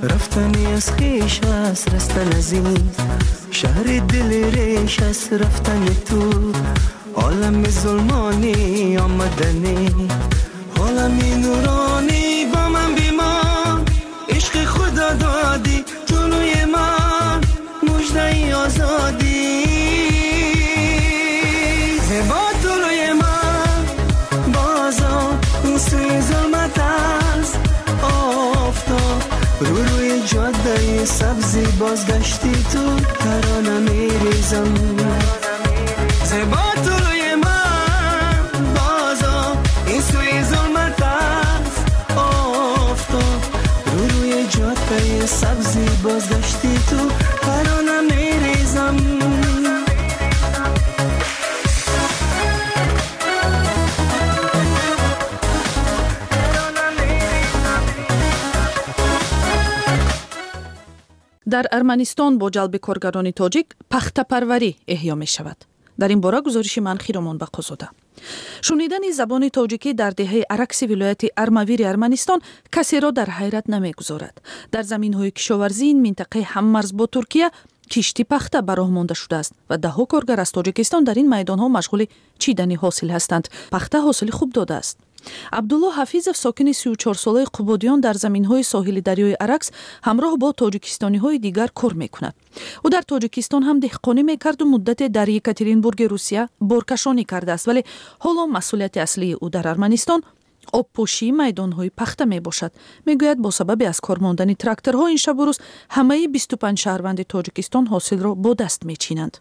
رفتنی از خیش است رستن از این شهر دل ریش است رفتن تو عالم ظلمانی آمدنی عالمی نورانی با من بیمان عشق خدا دادی طلوع من مژده آزادی زیبا طلوع من بازا این سوی ظلمت است آفتاب روی جاده سبزی بازگشتی تو ترانه میریزم زیبا طلوع من بازا این سوی ظلمت است آفتاب روی جاده سبزی بازگشتی تو ترانه میریزم در ارمنستان با جلب کارگران تاجیک پخته پروری احیا می شود. در این باره گزارش منخی رامان به قزاده. شنیدن زبان تاجیکی در دهه ارکس ولایت ارمویر ارمنستان کسی را در حیرت نمی گذارد. در زمین های کشاورزی این منطقه هم مرز با ترکیه کشتی پخته به راه مانده شده است و دهها کارگر از تاجیکستان در این میدان ها مشغول چیدن حاصل هستند. پخته حاصل خوب داده است. عبدالله حفیظов ساکن 34 ساله قبادیان در زمین‌های ساحل دریای ارکس همراه با تاجیکستانی‌های دیگر کار می‌کند. او در تاجیکستان هم دهقانی می‌کرد و مدت در یکاترینبورگ روسیه بارکشانی کرده است ولی حالا مسئولیت اصلی او در ارمنستان آبپوشی میدان‌های پخته میباشد. میگوید با سبب از کار ماندن تراکتورها این شب و روز همه 25 شهروند تاجیکستان حاصل را با دست میچینند.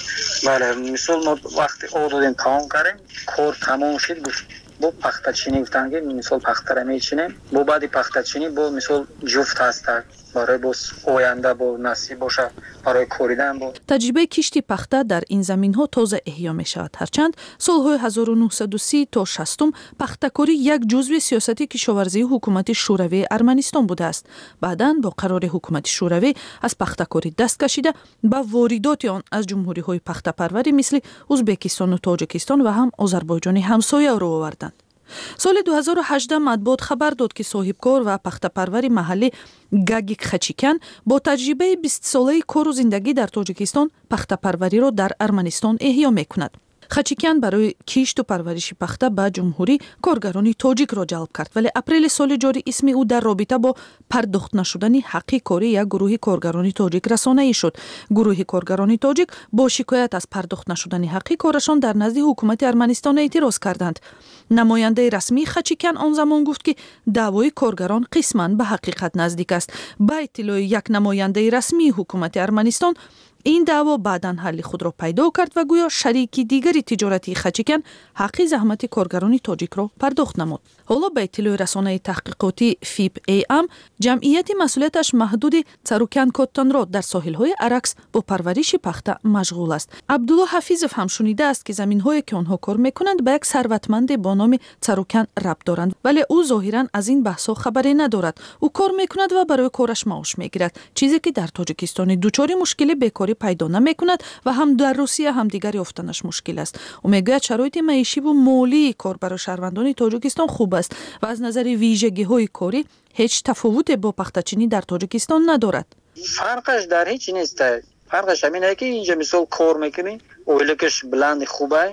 بله مثال ما وقتی آدادیم تمام کردیم کار تمام شد با پخته چینی گفتن که مثال پخته را میچینیم با بعد پخته چینی با مثال جفت هست برای باز آینده با نصیب باشه برای کوریدن با تجربه کشتی پخته در این زمین ها تازه احیا می شود هرچند سالهای 1930 تا 60 پخته‌کاری یک جزو سیاست کشاورزی حکومت شوروی ارمنستان بوده است. بعداً با قرار حکومت شوروی از پخته‌کاری دست کشیده با واردات آن از جمهوری های پخته پروری مثل ازبکستان و تاجیکستان و هم آذربایجان همسایه را آوردند. سال 2018 مطبوعات خبر داد که صاحبکار و پخته‌پروری محلی گاگیک خچیکان با تجربه 20 ساله کار و زندگی در تاجیکستان پخته‌پروری را در ارمنستان احیا می‌کند. خچیکان برای کشت و پرورش پخته به جمهوری کارگران تاجیک را جلب کرد ولی اپریل سال جاری اسم او در رابطه با پرداخت نشدن حق کاری یک گروه کارگران تاجیک رسانه‌ای شد. گروه کارگران تاجیک با شکایت از پرداخت نشدن حق کارشان در نزد حکومت ارمنستان اعتراض کردند. نماینده رسمی خچیکان آن زمان گفت که دعوای کارگران قسماً به حقیقت نزدیک است. با اطلاع یک نماینده رسمی حکومت ارمنستان این دعوا بعداً حل خود را پیدا کرد و گویا شریکی دیگری تجارتی خچیکان حق زحمت کارگران تاجیک را پرداخت نمود. حالا به اطلاع رسانه تحقیقاتی فیپ ای ام جمعیت مسئولیتش محدود چروکان کوتان را در ساحل‌های ارکس با پرورش پخته مشغول است. عبدالله حفیظov هم شنیده است که زمین‌هایی که آنها کار می‌کنند به یک ثروتمند با نام چروکان ربط دارند ولی او ظاهراً از این بحث‌ها خبری ندارد. او کار می‌کند و برای کارش معاش می‌گیرد، چیزی که در تاجیکستان دچار مشکل بیکاری پیدا نمی‌کند و هم در روسیه هم دیگر یافتنش مشکل است. او میگوید شرایط معیشی و مالی کار برای شهروندان تاجیکستان خوب است و از نظر ویژگی‌های کاری هیچ تفاوت با پخته‌چینی در تاجیکستان ندارد. فرقش در هیچ نیست. فرقش همینه که اینجا مثال کار میکنی اویلکش بلند خوبه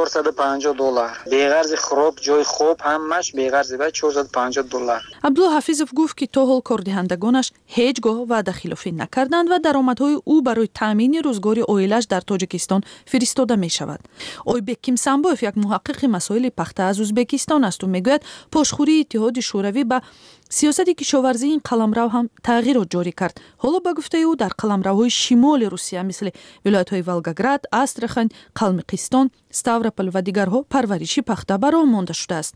$450 بیغرض خراب جای خوب همش بیغرض به $450. عبدالله حفیظov گفت که تا حال کاردهندگانش هیچگاه وعده خلافی نکردند و درآمدهای او برای تامین روزگار عائله‌اش در تاجیکستان فرستاده می شود. اویبک کیمسانبایف یک محقق مسائل پخته از ازبکستان است و میگوید پاشخوری اتحاد شوروی به سیاست کشاورزی این قلمرو هم تغییرات جاری کرد. حالا به گفته او در قلمروهای شمال روسیه مثل ولایت‌های ولگاگراد، آستراخان، قلمقیستان، ستاوروپول و دیگرها پرورش پخته به راه مانده شده است.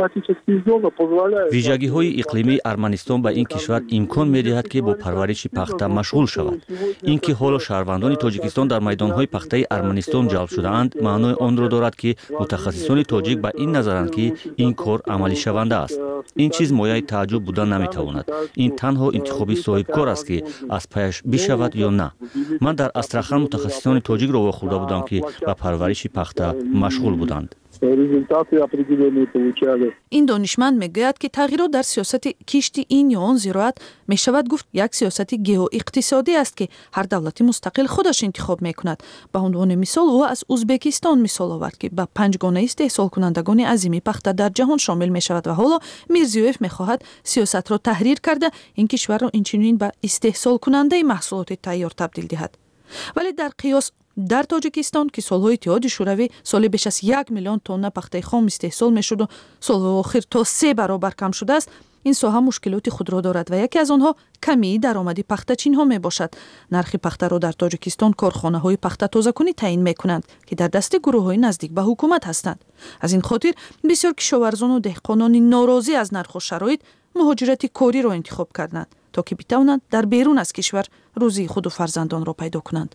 ویژگی‌های اقلیمی ارمنستان به این کشور امکان می‌دهد که با پرورش پخته مشغول شود. اینکه حالا شهروندان تاجیکستان در میدان‌های پخته ارمنستان جلب شده‌اند معنای آن را دارد که متخصصان تاجیک به این نظرند که این کار عملی شونده است. این چیز مایه تعجب بودن نمی‌تواند. این تنها انتخابی صاحبکار است که از پیش بشود یا نه. من در آستراخان متخصصان تاجیک را واخورده بودم که به پرورش پخته مشغول بودند. این دانشمند میگوید که تغییرات در سیاست کشتی این یا آن زراعت میشود گفت یک سیاست گئو اقتصادی است که هر دولتی مستقل خودش انتخاب میکند. به عنوان مثال او از ازبکستان مثال آورد که به 5 گونه استحصال کنندگان عظیمی پخته در جهان شامل میشود و حالا میرزیویف میخواهد سیاست را تحریر کرده این کشور را اینچنین به استحصال کننده محصولات تیار تبدیل دهد. ولی در قیاس در تاجیکستان که سالهای اتحاد شوروی سال بیش از 1 میلیون تن پخته خام استحصال میشد و سال اخیر تا 3 برابر کم شده است، این ساحه مشکلات خود را دارد و یکی از آنها کمی درآمدی پخته چین ها می باشد. نرخ پخته را در تاجیکستان کارخانه های پخته تازه کنی تعیین می کنند که در دست گروه های نزدیک به حکومت هستند. از این خاطر بسیار کشاورزان و دهقانان ناراضی از نرخ و شرایط مهاجرت کاری را انتخاب کردند تا که بتوانند در بیرون از کشور روزی خود و فرزندان را پیدا کنند.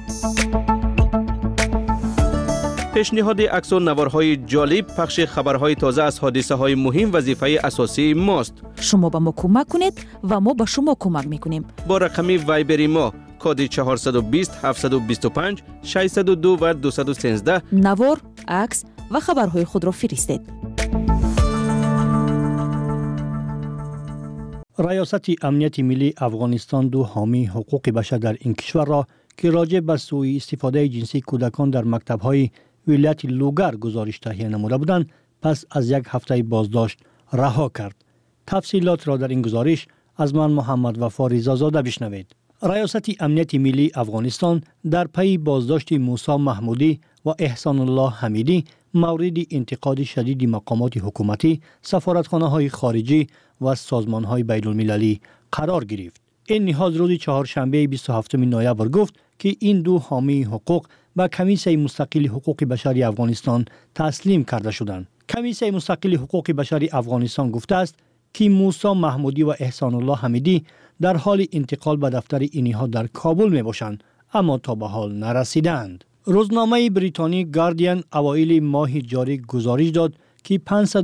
پیشنهاد عکس و نوارهای جالب، پخش خبرهای تازه از حادثه‌های مهم وظیفه اساسی ماست. شما به ما کمک کنید و ما به شما کمک میکنیم. با رقم وایبری ما کد 420 725 602 و 213 نوار، عکس و خبرهای خود را فرستید. ریاست امنیت ملی افغانستان 2 حامی حقوق بشر در این کشور را که راجع به سوء استفاده جنسی کودکان در مکتب‌های ولایت لوگر گزارش تهیه نموده بودند پس از 1 هفته بازداشت رها کرد. تفصیلات را در این گزارش از من محمد وفا رضازاده بشنوید. ریاست امنیت ملی افغانستان در پی بازداشت موسی محمودی و احسان الله حمیدی مورد انتقاد شدید مقامات حکومتی، سفارتخانه‌های خارجی و سازمان‌های بین‌المللی قرار گرفت. این نهاد روز چهارشنبه 27 نوامبر گفت که این 2 حامی حقوق به کمیسیون مستقل حقوق بشر افغانستان تسلیم کرده شدند. کمیسیون مستقل حقوق بشر افغانستان گفته است که موسی محمودی و احسان الله حمیدی در حال انتقال به دفتر این نهاد در کابل می باشند اما تا به حال نرسیدند. روزنامه بریتانی گاردین اوایل ماه جاری گزارش داد که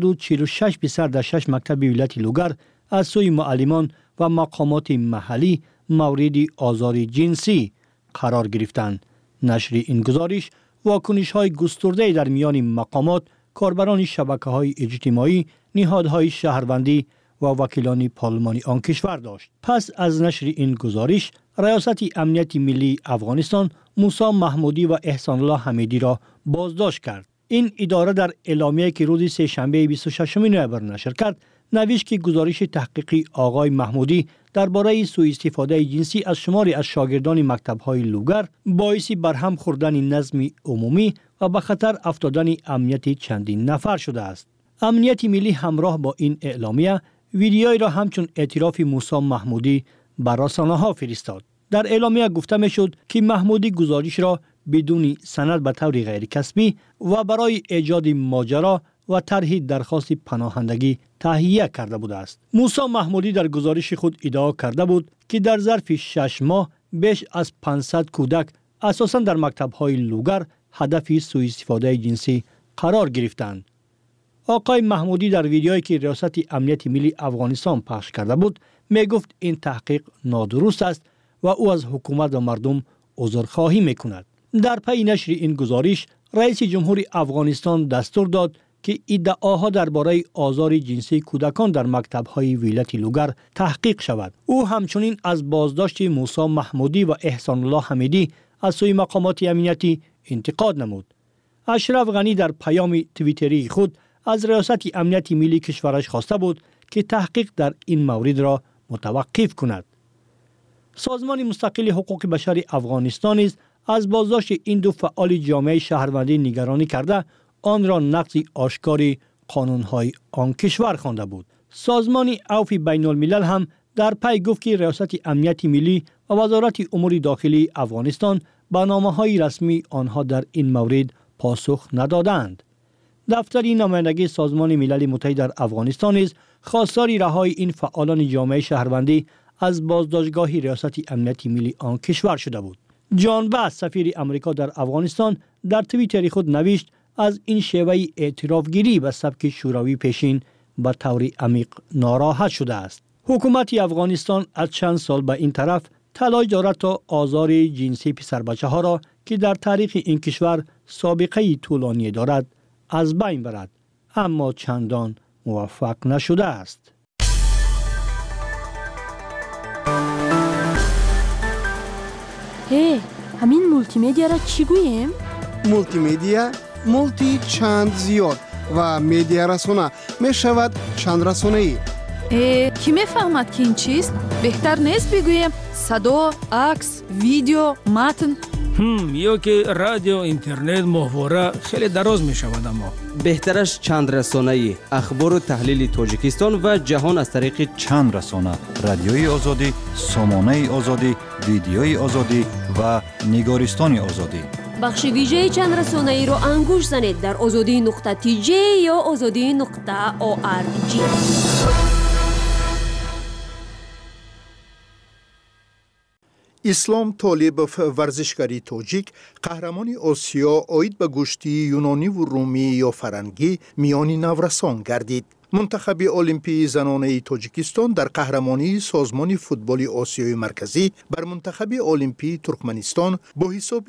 546 پسر در 6 مکتب ولایت لوگر از سوی معلمان و مقامات محلی مورد آزار جنسی قرار گرفتند. نشر این گزارش واکنش‌های گسترده در میان مقامات، کاربران شبکه‌های اجتماعی، نهادهای شهروندی و وکیلان پارلمانی آن کشور داشت. پس از نشر این گزارش، ریاست امنیت ملی افغانستان موسی محمودی و احسان الله حمیدی را بازداشت کرد. این اداره در اعلامیه‌ای که روز سه‌شنبه 26 نوامبر نشر کرد، نوشت که گزارش تحقیقی آقای محمودی درباره سوء استفاده جنسی از شماری از شاگردان مکتب‌های لوگر باعث برهم خوردن نظم عمومی و به خطر افتادن امنیت چندین نفر شده است. امنیت ملی همراه با این اعلامیه ویدیویی را همچون اعتراف موسی محمودی بر رسانه‌ها فرستاد. در اعلامیه گفته می‌شد که محمودی گزارش را بدون سند به طور غیر کسبی و برای ایجاد ماجرا و طرح درخواست پناهندگی تهیه کرده بوده است. موسی محمودی در گزارش خود ادعا کرده بود که در ظرف 6 ماه بیش از 500 کودک اساساً در مکتب‌های لوگر هدف سوء استفاده جنسی قرار گرفتند. آقای محمودی در ویدیویی که ریاست امنیت ملی افغانستان پخش کرده بود میگفت این تحقیق نادرست است و او از حکومت و مردم عذرخواهی میکند. در پی نشر این گزارش رئیس جمهور افغانستان دستور داد که ادعاها درباره آزار جنسی کودکان در مکتب‌های ولایت لوگر تحقیق شود. او همچنین از بازداشت موسی محمودی و احسان الله حمیدی از سوی مقامات امنیتی انتقاد نمود. اشرف غنی در پیام توییتری خود از ریاست امنیت ملی کشورش خواسته بود که تحقیق در این مورد را متوقف کند. سازمان مستقل حقوق بشر افغانستان نیز از بازداشت این 2 فعال جامعه شهروندی نگرانی کرده آن را نقض آشکار قانون‌های آن کشور خوانده بود. سازمان عفو بین‌الملل هم در پی گفت که ریاست امنیت ملی و وزارت امور داخلی افغانستان به نامه‌های رسمی آنها در این مورد پاسخ ندادند. دفتر نمایندگی سازمان ملل متحد در افغانستان نیز خواستار رهایی این فعالان جامعه شهروندی از بازداشتگاه ریاست امنیت ملی آن کشور شده بود. جان باس سفیر امریکا در افغانستان در توییتر خود نوشت از این شیوه اعترافگیری به سبک شوروی پیشین به طور عمیق ناراحت شده است. حکومت افغانستان از چند سال به این طرف تلاش دارد تا آزار جنسی پسر بچه ها را که در تاریخ این کشور سابقه طولانی دارد از بین برد، اما چندان موفق نشده است. همین مولتی مدیا را چی گوییم؟ مولتی مدیا مولتی چند زیاد و مدیا رسانه می شود چند رسانه ای. کی میفهمد که این چیست؟ بهتر نیست بگوییم صدا، عکس، ویدیو، متن؟ یا که رادیو، اینترنت، ماهواره خیلی دراز می شود. اما بهترش چند رسانه‌ای، اخبار و تحلیل تاجیکستان و جهان از طریق چند رسانه: رادیوی آزادی، سامانه آزادی، ویدیوی آزادی و نگارستان آزادی. بخش ویژه چند رسانه‌ای رو انگوش زنید در azadi.tj یا azadi.org. اسلام طالبوف ورزشکاری تاجیک قهرمان آسیا عاید به گشتی یونانی و رومی یا فرنگی میانی نورسان گردید. منتخب المپی زنانه تاجیکستان در قهرمانی سازمان فوتبال آسیای مرکزی بر منتخب المپی ترکمنستان با حساب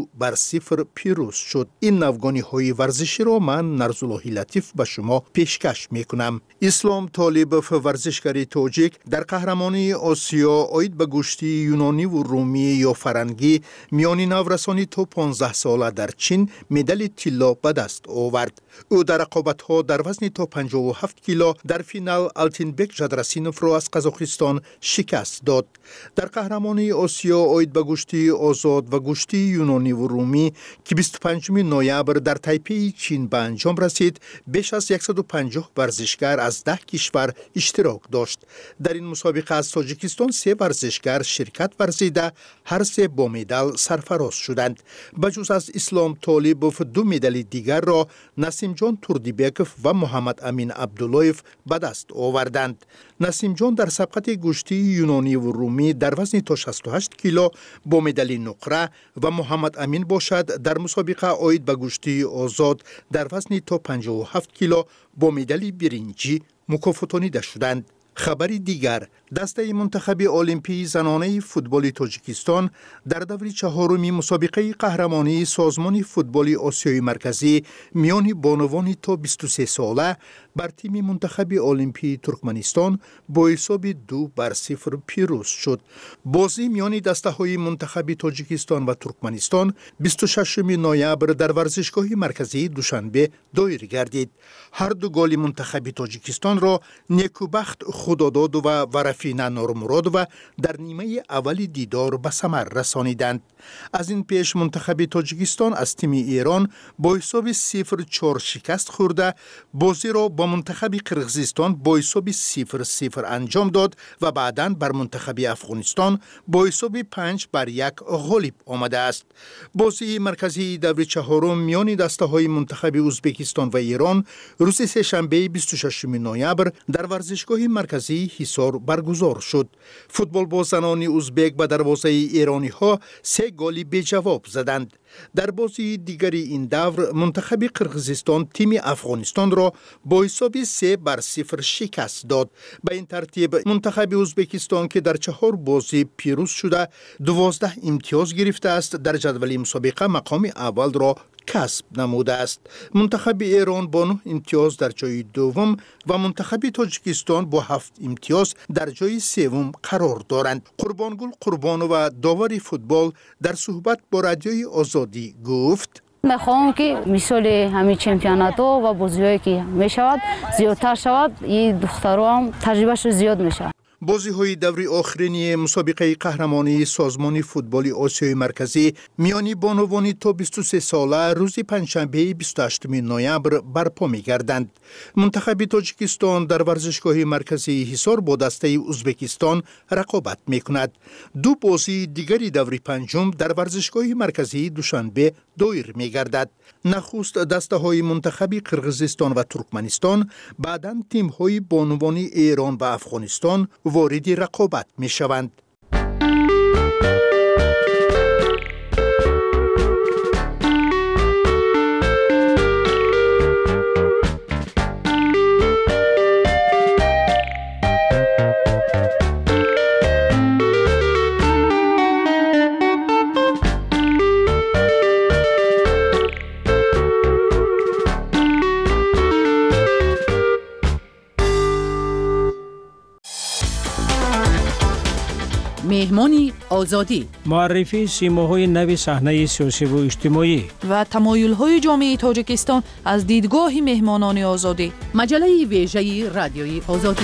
2-0 پیروز شد. این نوگانی های ورزشی را من نرزالله لطیف به شما پیشکش می کنم. اسلام طالبوف ورزشکاری تاجیک در قهرمانی آسیا عاید به گشتی یونانی و رومی یا فرنگی میانی نورسانی تا 15 ساله در چین مدال طلا به دست آورد. او در رقابت‌ها در وزن تا 57 کیلو در فینال آلتینبک جدرسینوف را از قزاقستان شکست داد. در قهرمانی آسیا عاید به گشتی آزاد و گشتی یونانی و رومی که 25 نوامبر در تایپی چین به انجام رسید، بیش از 150 ورزشگر از 10 کشور اشتراک داشت. در این مسابقه از تاجیکستان 3 ورزشگر شرکت ورزیده، هر 3 با مدال سرفراز شدند. بجز از اسلام طالبوف 2 مدال دیگر را نسیم جان توردیبکوف و محمد امین عبداللهیف به دست آوردند. نسیم جان در سبقت گشتی یونانی و رومی در وزن تا 68 کیلو با مدال نقره و محمد امین باشد در مسابقه عاید به گشتی آزاد در وزن تا 57 کیلو با مدال برنجی مکافاتانیده شدند. خبری دیگر، دسته منتخب المپی زنانه فوتبال تاجیکستان در دور چهارمی مسابقه قهرمانی سازمان فوتبال آسیای مرکزی میان بانوان تا 23 ساله بر تیم منتخب المپی ترکمنستان با حساب 2-0 پیروز شد. بازی میان دسته های منتخب تاجیکستان و ترکمنستان 26 نوامبر در ورزشگاه مرکزی دوشنبه دایر گردید. هر دو گل منتخب تاجیکستان را نیکوبخت خداداد و ورفینه نورمراد و در نیمه اولی دیدار به ثمر رسانیدند. از این پیش منتخب تاجیکستان از تیم ایران با حساب 0-4 شکست خورده، بازی را با منتخب قرقیزستان با حساب 0-0 انجام داد و بعداً بر منتخب افغانستان با حساب 5-1 غالب آمده است. بازی مرکزی دور چهارم میان دسته‌های منتخب ازبکستان و ایران روز سه‌شنبه 26 نوامبر در ورزشگاه مرکزی حصار برگزار شد. فوتبال بازان ازبک به دروازه ایرانی ها 3 گل بی جواب زدند. در بازی دیگری این دور منتخب قرقیزستان تیم افغانستان را با حساب 3-0 شکست داد. به این ترتیب منتخب ازبکستان که در 4 بازی پیروز شده 12 امتیاز گرفته است، در جدول مسابقه مقام اول را کسب نموده است. منتخب ایران با 9 امتیاز در جای دوم و منتخب تاجیکستان با 7 امتیاز در جای سوم قرار دارند. قربانگل قربانو و داور فوتبال در صحبت با رادیوی آزادی گفت: میخوام که مثال همین چمپیونات و بازی‌هایی که میشود زیادتر شود، این دخترها هم تجربهش زیاد میشه. بازی های دوری آخرینی مسابقه قهرمانی سازمان فوتبال آسیای مرکزی میانی بانوانی تا 23 ساله روز پنجشنبه 28 نوامبر برپا می‌گردند. منتخب تاجیکستان در ورزشگاه مرکزی حصار با دسته ازبکستان رقابت می‌کند. 2 بازی دیگری دوری پنجم در ورزشگاه مرکزی دوشنبه دایر می‌گردد. نخست دسته‌های منتخب قرقیزستان و ترکمنستان، بعداً تیم‌های بانوانی ایران و افغانستان وارد رقابت می‌شوند. مهمانی آزادی، معرفی سیماهای نو صحنه سیاسی و اجتماعی و تمایل‌های جامعه تاجیکستان از دیدگاه مهمانان آزادی. مجله ویژه رادیوی آزادی.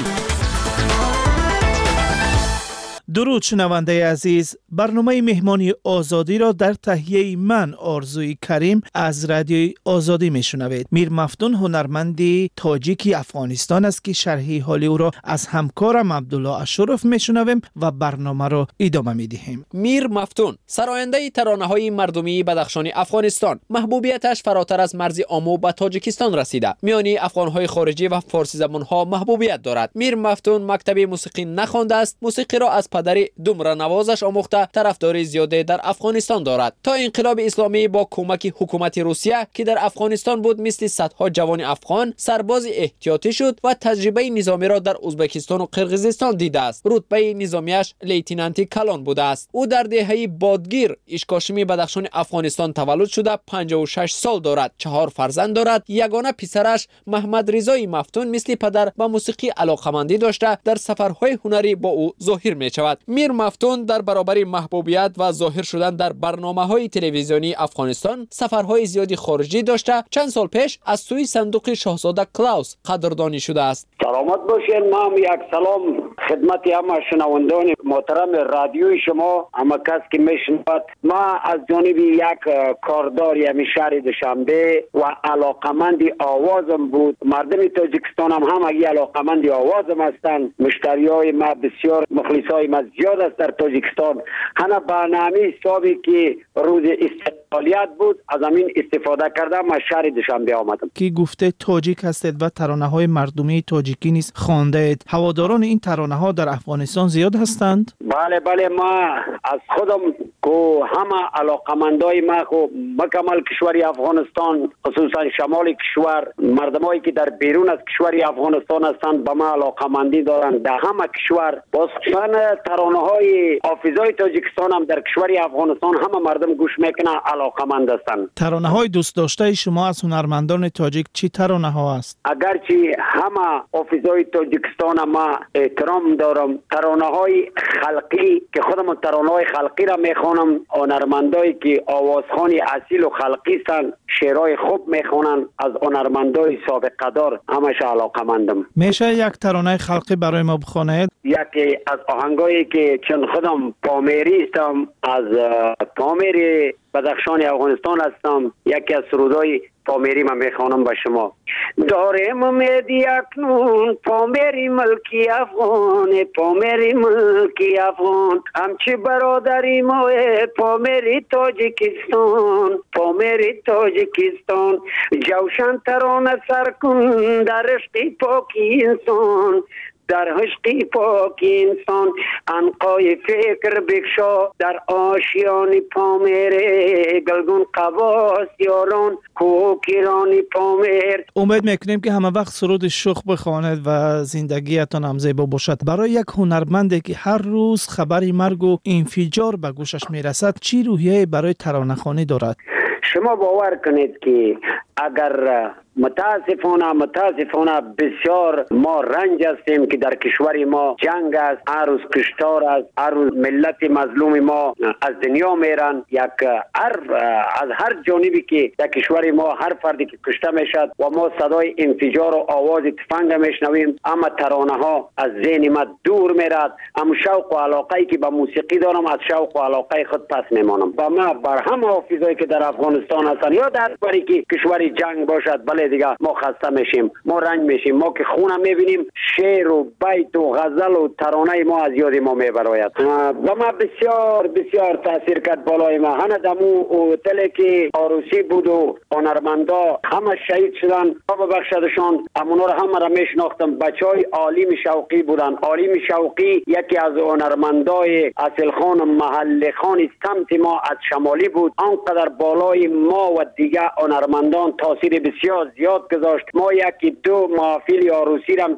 درود شنونده عزیز، برنامه مهمانی آزادی را در تهیه من آرزوی کریم از رادیوی آزادی میشنوید. میر مفتون هنرمندی تاجیکی افغانستان است که شرح حال او را از همکارم عبدالله اشرف میشنویم و برنامه را ادامه میدهیم. میر مفتون سراینده ترانه‌های مردمی بدخشان افغانستان، محبوبیتش فراتر از مرز آمو به تاجیکستان رسیده. میانی افغان‌های خارجی و فارسی زبان‌ها محبوبیت دارد. میر مفتون مکتب موسیقی نخوانده است، موسیقی را از پدر دومره نوازش آموخته طرفداری زیاده در افغانستان دارد. تا انقلاب اسلامی با کمک حکومت روسیه که در افغانستان بود، مثل صدها جوان افغان سرباز احتیاطی شد و تجربه نظامی را در ازبکستان و قرقیزستان دیده است. رتبه نظامیش لیتنانتی کلان بوده است. او در دهه بادگیر اشکاشمی بدخشان افغانستان تولد شده، 56 سال دارد، 4 فرزند دارد. یگانه پسرش محمد رضای مفتون مثل پدر به موسیقی علاقه‌مندی داشته، در سفرهای هنری با او ظاهر می شود. میر مفتون در برابر محبوبیت و ظاهر شدن در برنامه‌های تلویزیونی افغانستان سفرهای زیادی خارجی داشته. چند سال پیش از سوی صندوق شاهزاده کلاوس قدردانی شده است. سلامت باشین. ما یک سلام خدمت همه شنوندگان محترم رادیوی شما، همه کس که میشنود. ما از جانب یک کاردار یمی شهر دوشنبه و علاقمند آوازم بود. مردم تاجیکستان هم همگی علاقمند آوازم هستند. مشتریای ما بسیار، مخلصای ما زیاد است در تاجیکستان. هنه برنامه حسابی که روز استقلالیت بود از همین استفاده کردم. ما شهر دوشنبه آمدم. کی گفته تاجیک هستید و ترانه‌های مردمی تاجیکی نیز خوانده اید. هواداران این ترانه‌ها در افغانستان زیاد هستند؟ بله ما از خودم که همه علاقمندای ما خو مکمل کشور افغانستان، خصوصا شمال کشور، مردمایی که در بیرون از کشور افغانستان هستند به ما علاقمندی دارند. در همه کشور خصوصا ترانه‌های حافظای تاجیکستان هم در کشور افغانستان همه مردم گوش میکنن، علاقمند هستند. ترانه‌های دوست داشته شما از هنرمندان تاجیک چی ترانه‌ها است؟ اگرچه همه حافظای تاجیکستان ما احترام دارم، ترانه‌های خلقی که خودم ترانه‌های خلقی را میخوانم، هنرمندایی که آوازخوان اصیل و خلقی هستند شعرهای خوب میخوانند، از هنرمندای سابقه دار همش علاقمندم. میشه یک ترانه خلقی برای ما بخوانید؟ یکی از آهنگایی که چون خودم پامیری هستم، از پامیر بدخشان افغانستان هستم، یکی از سرودای پامیری من میخوانم با شما. دارم امیدی اکنون پامیری ملکی افغان، پامیری ملکی افغان، همچی برادری ما پامیری تاجیکستان، پامیری تاجیکستان، جوشن ترانه سر کن در عشق پاکی انسان، در عشق پاک انسان، عنقای فکر بکشا در آشیان پامیر، گلگون قواس یاران کوکیران پامیر. امید میکنیم که همه وقت سرود شوخ بخواند و زندگیتان هم زیبا باشد. برای یک هنرمندی که هر روز خبری مرگ و انفجار به گوشش میرسد چی روحیه برای ترانه‌خوانی دارد؟ شما باور کنید که اگر متاسفانه بسیار ما رنج هستیم که در کشور ما جنگ است، هر روز کشتار است، هر روز ملت مظلوم ما از دنیا میرن، از هر جانبی که در کشور ما هر فردی که کشته میشد و ما صدای انفجار و آواز تفنگ میشنویم، اما ترانه ها از ذهن ما دور میرد. اما شوق و علاقه‌ای که به موسیقی دارم از شوق و علاقه خود پس میمانم. و ما بر هم حافظایی که در افغانستان هستن یا در باری که کشور جنگ باشد، بله دیگه ما خسته میشیم، ما رنج میشیم. ما که خونم میبینیم شعر و بیت و غزل و ترانه ما از یاد ما میبراید. و ما بسیار تاثیر کرد بالای ما. هنه دمو هتلی که عروسی بود و هنرمندا همه شهید شدن، خدا ببخشدشان. امونا رو همه را میشناختم. بچهای عالم شوقی بودن. عالم شوقی یکی از هنرمندای اصل خان محل خان سمت ما از شمالی بود. آنقدر بالای ما و دیگه هنرمندان تاثیر بسیار زیاد گذاشت. ما یکی دو محافل عروسی هم که در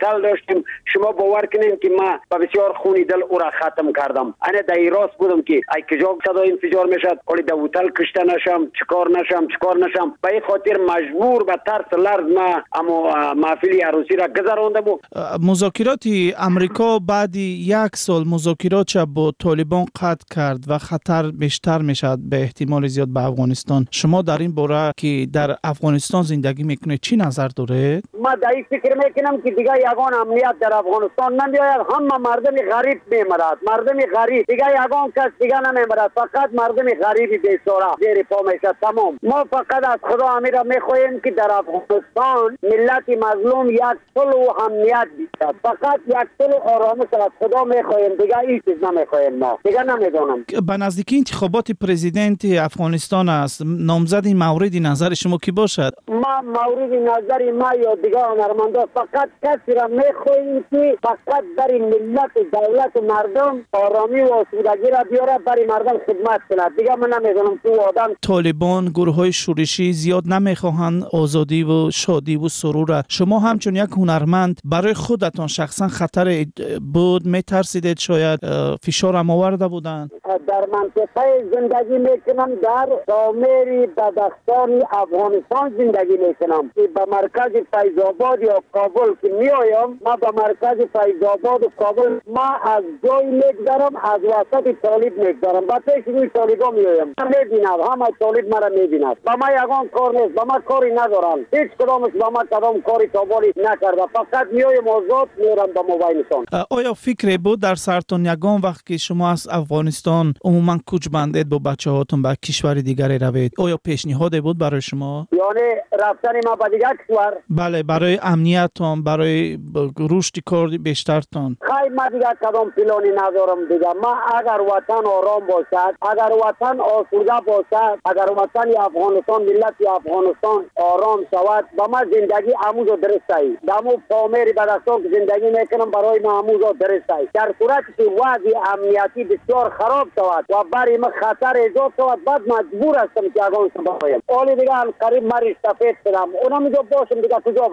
هتل داشتیم. شما باور کنین که ما با بسیار خونی دل او را ختم کردم. انا در راست بودم که ای کجا صدای انفجار میشد ولی در هتل کشته نشم، چیکار نشم. به این خاطر مجبور به ترس لرز ما اما محفل عروسی را گذراندم. مذاکرات امریکا بعد 1 سال مذاکرات با طالبان قطع کرد و خطر بیشتر میشد به احتمال زیاد به افغانستان. شما در این باره که در افغانستان زندگی میکنه چی نظر داره؟ ما در این فکر میکنم که دیگه یگان امنیت در افغانستان نمیاید. همه مردم غریب میمرد. مردم غریب دیگه یگان کس دیگه نمیمرد. فقط مردم غریبی بیچاره زیر پا میشه. تمام. ما فقط از خدا امیر میخواهیم که در افغانستان ملت مظلوم یک صلح و امنیت بیاد. فقط یک صلح و آرامش از خدا میخواهیم. دیگه هیچ چیز نمیخواهیم. ما دیگه نمیدونم. به نزدیکی انتخابات پرزیدنت افغانستان است. نامزد مورد نظر شما کی باشد؟ ما مورد نظر ما یا دیگه هنرمندا فقط کسی را میخواهیم که فقط برای ملت دولت و مردم آرامی و آسودگی را بیاره، برای مردم خدمت کنه. دیگه من نمیدونم تو آدم طالبان گروه‌های شورشی زیاد نمیخواهند آزادی و شادی و سرور. شما همچون یک هنرمند برای خودتان شخصا خطر بود میترسیدید؟ شاید فشار هم آورده بودن؟ در منطقه زندگی میکنم، در سامری بدخشان افغانستان زندگی میکنم. که به مرکز فیض آباد یا کابل که میایم، ما به مرکز فیض آباد و کابل ما از جای میگذرم، از وسط طالب میگذرم، با پیش روی طالبا میایم. میبینم همه طالب مرا میبیند. با ما یگان کار نیست، با ما کاری ندارن. هیچ کدامش با ما کدام کاری تابالی نکرده. فقط میایم آزاد میرم به موبایلشان. آیا فکری بود در سرتون یگان وقت که شما از افغانستان عموما کوچ بندید با بچه‌هاتون به کشور دیگری روید، آیا پیشنهادی بود برای شما؟ یعنی رفتن ما به دیگر کشور؟ بله، برای امنیتتان، برای رشد کار بیشترتان. خیلی ما دیگر کدام پلانی ندارم دیگه. ما اگر وطن آرام باشد، اگر وطن آسوده باشد، اگر وطن افغانستان، ملت افغانستان آرام شود، با ما زندگی اموز و درست است. دمو پامری بدخشان که زندگی میکنم برای ما اموز و درست است. در صورتی که وضع امنیتی بسیار خراب شود و برای ما خطر ایجاد شود، بعد مجبور هستم که افغانستان باید. اولی دیگه قریب مریض سفید شدم. اونم اینجا باشم دیگه کجا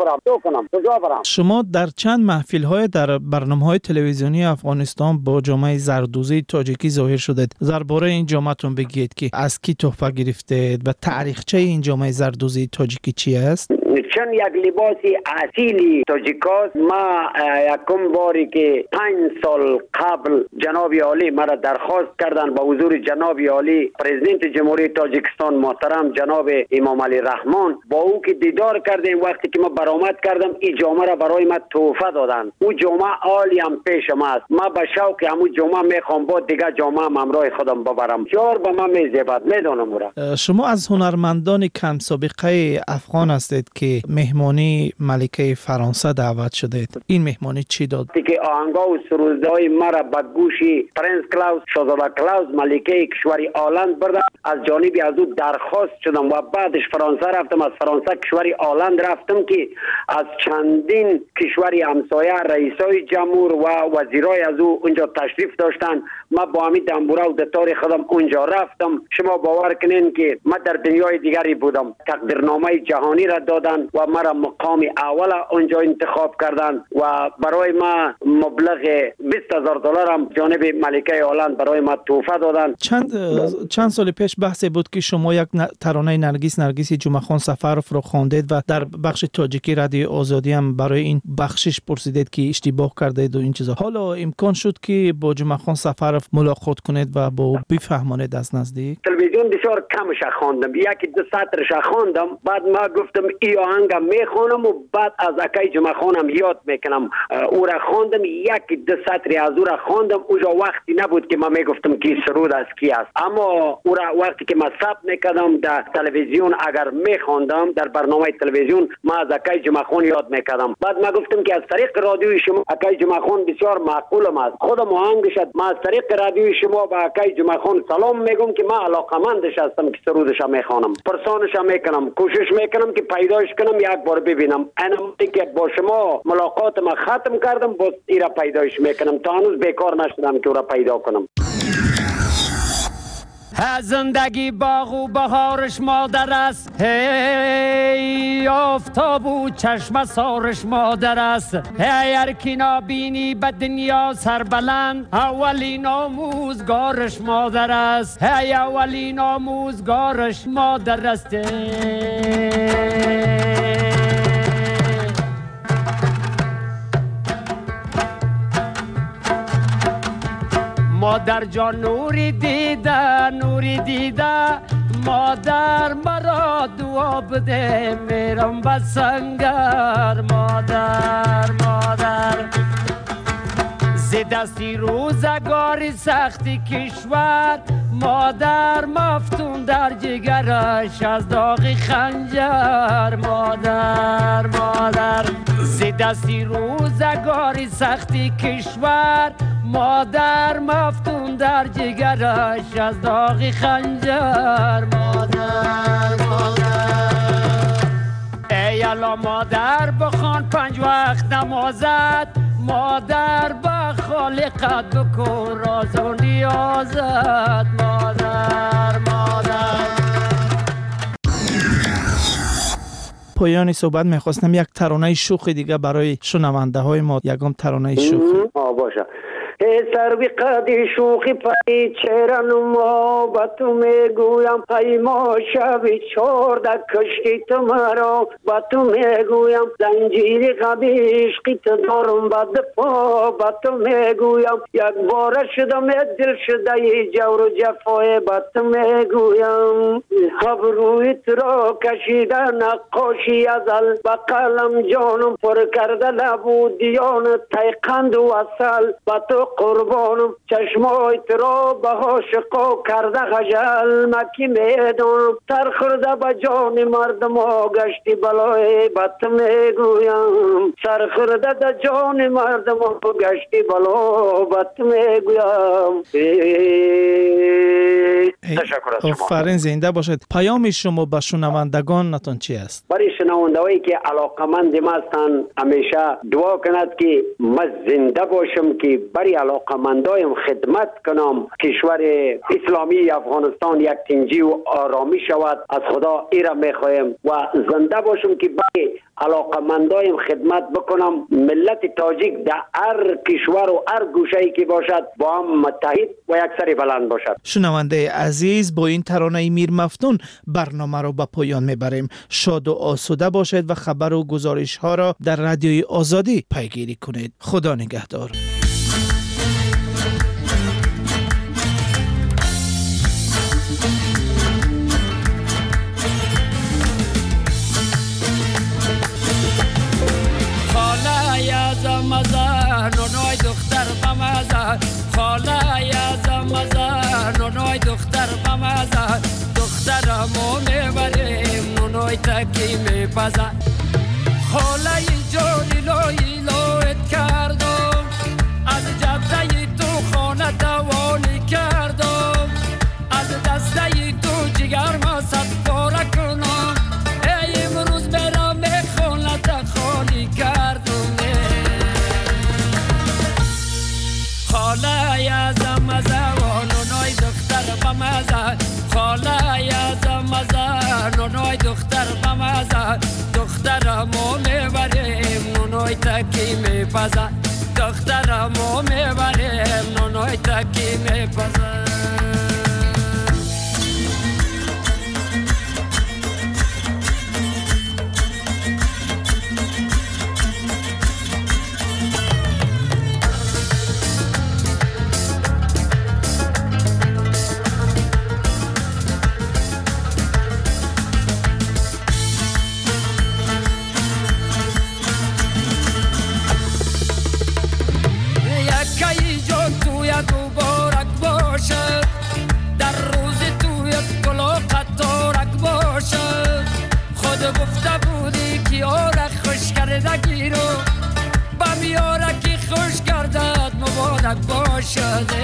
برم؟ شما در چند محفل‌های در برنامه‌های تلویزیونی افغانستان با جامعه زردوزی تاجیکی ظاهر شدید. درباره این جامعه‌تون بگید که از کی تحفه گرفتید و تاریخچه این جامعه زردوزی تاجیکی چی است؟ چون یک لباسی اصیلی تاجیکاست. ما یکم باری که 5 سال قبل جناب عالی مرا درخواست کردن با حضور جناب عالی پرزیدنت جمهوری تاجیکستان محترم جناب امام علی رحمان، با او که دیدار کردیم، وقتی که ما برآمد کردم این جامعه را برای ما تحفه دادن. او جامعه عالی هم پیش ما است. ما به شوق همون جامعه میخوام با دیگه جامعه هم همراه خودم ببرم. جار به ما میزیبد. میدونم او. شما از هنرمندان کم سابقه افغان هستید که مهمانی ملکه فرانسه دعوت شدید. این مهمانی چی داد؟ که آهنگا و سرودهای مرا به گوشی پرنس کلاوس، شاهزاده کلاوس ملکه کشوری آلند بردم. از جانبی از او درخواست شدم و بعدش فرانسه رفتم. از فرانسه کشوری آلند رفتم که از چندین کشوری همسایه رئیسای جمهور و وزیرای از او اونجا تشریف داشتن. ما با همین دنبوره و دتار خودم اونجا رفتم. شما باور کنین که ما در دنیای دیگری بودم. تقدیرنامه جهانی را دادن و مرا مقام اول اونجا انتخاب کردن و برای ما مبلغ $20,000 هم جانب ملکه آلند برای ما تحفه دادن. چند سال پیش بحثی بود که شما یک ترانه نرگس جمعخان سفرف رو خواندید و در بخش تاجیکی رادیو آزادی هم برای این بخشش پرسیدید که اشتباه کردید و این چیزا. حالا امکان شد که با جمعخان سفرف ملاقات کنید و با او بفهمانید از نزدیک؟ تلویزیون بسیار کمش خواندم، یکی 2 سطرش خواندم. بعد ما گفتم ای آهنگم میخونم و بعد از اکای جمعخانم یاد میکنم. او را خواندم، یکی 2 سطری از او را خواندم. اونجا وقتی نبود که ما میگفتم که سرود از کی است، اما او را وقتی که ما ثبت میکردم در تلویزیون اگر میخواندم در برنامه تلویزیون، ما از اکای جمعخان یاد میکردم. بعد ما گفتم که از طریق رادیوی شما اکای جمعخان بسیار معقولم است. خودم آهنگش ما از طریق رادیوی شما با اکای جمعخان سلام میگم که ما علاقمندش هستم که سرودش میخوانم، پرسانش میکنم، کوشش میکنم که پیداش کنم یک بار ببینم. انا که با شما ملاقات ما ختم کردم، باز ایرا پیداش میکنم. تا هنوز بیکار نشدم که او را پیدا کنم. زندگی باغ و بهارش مادر است، هی آفتاب و چشم سارش مادر است. هی هر کی نابینی به دنیا سربلند، اولین آموزگارش مادر است. هی اولین آموزگارش مادر است. مادر جان نوری دیده نوری دیده، مادر مرا دعا بده میرم به سنگر. مادر مادر ز دستی روزگاری سختی کشور، مادر مفتون در جگرش از داغ خنجر. مادر مادر ز دستی روزگاری سختی کشور، مادر مفتون در جگرش از داغ خنجر. مادر مادر ای الا مادر بخوان 5 وقت نمازت، مادر به خالقت بکن راز و نیازت. مادر مادر پایان صحبت میخواستم یک ترانه شوخ دیگه برای شنونده های ما، یکم ترانه شوخی. باشه. سروی قدی شوخی پای چرا ما با تو میگویم، پای ما شبی چورده کشتی تو مرا با تو میگویم، زنجیری قدی عشقی تو دارم با دفا با تو میگویم، یک بار شدم دل شده ی جور و جفای با تو میگویم. ابروی تو را کشیده نقاشی ازل، با قلم جانم پر کرده لبو دیان تیقند و اصل، با تو قربانم چشمای ترا به عاشقا کرده خجل. مکی میدونم تر خورده به جان مردم ها گشتی بلای بط میگویم، سر خورده به جان مردم ها گشتی بلا بط میگویم. تشکر از شما. آفرین، زنده باشد. پیام شما به شنوندگان نتون چی است؟ برای شنوندهایی که علاقمند ما هستند همیشه دعا کند که من زنده باشم که برای علاقمندایم خدمت کنم، کشور اسلامی افغانستان یک تنجی و آرامی شود. از خدا ایره میخوایم و زنده باشم که برای علاقمندایم خدمت بکنم. ملت تاجیک در هر کشور و هر گوشه‌ای که باشد با هم متحد و یک سر بلند باشد. شنونده عزیز، با این ترانه میر مفتون برنامه رو به پایان میبریم. شاد و آسوده باشید و خبر و گزارش ها را در رادیوی آزادی پیگیری کنید. خدا نگهدار. نونای دختر بمزه، خاله یزم مزه، نونای دختر بمزه، دخترمو میبریم نونای تکی میپزه. خاله جانی لای لایت کردم، از جبده تو خانه دوانی کردم، از دسته تو جگر ما صد پاره کنم. ای امروز برم میخونه تخانی کردم. خاله یزم مزه و نونای دختر بمزه، خاله یزم مزه، نونای دختر بمزه، دخترمو میبریم نونای تکی میپزه، دخترمو میبریم نونای تکی میپزه. گفته بودی که یارک خوش کرده گیرو با میارکی خوش کردد مبارک باشده.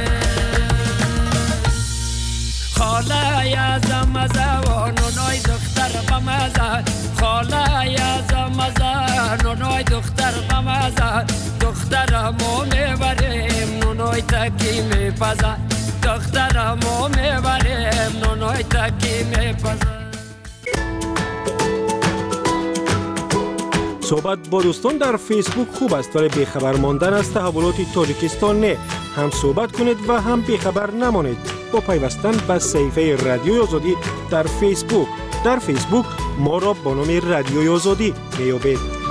خاله یزم مزه و نونای دختر بمزه، خاله یزم مزه، نونای دختر بمزه، دخترمو میبریم نونای تکی میپزه، دخترم ما میبریم نونای تکی میپزن. صحبت با دوستان در فیسبوک خوب است ولی بیخبر ماندن از تحولات تاجیکستان نه. هم صحبت کنید و هم بیخبر نمانید با پیوستن به صفحه رادیوی آزادی در فیسبوک. در فیسبوک ما را با نام رادیوی آزادی میابید.